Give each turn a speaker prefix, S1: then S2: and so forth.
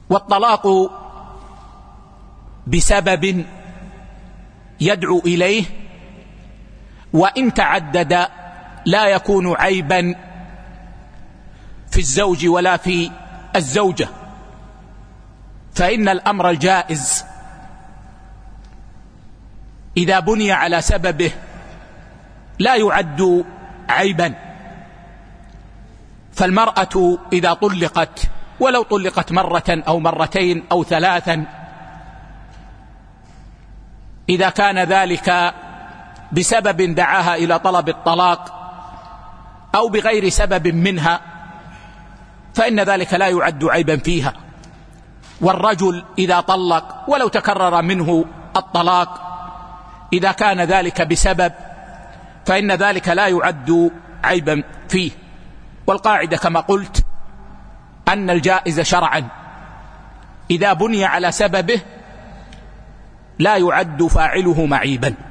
S1: والطلاق بسبب يدعو إليه وإن تعدد لا يكون عيبا في الزوج ولا في الزوجة، فإن الأمر الجائز إذا بني على سببه لا يعد عيبا. فالمرأة إذا طلقت ولو طلقت مرة أو مرتين أو ثلاثا، إذا كان ذلك بسبب دعاها إلى طلب الطلاق أو بغير سبب منها فإن ذلك لا يعد عيبا فيها. والرجل إذا طلق ولو تكرر منه الطلاق إذا كان ذلك بسبب فإن ذلك لا يعد عيبا فيه. والقاعدة كما قلت أن الجائز شرعا إذا بني على سببه لا يعد فاعله معيبا.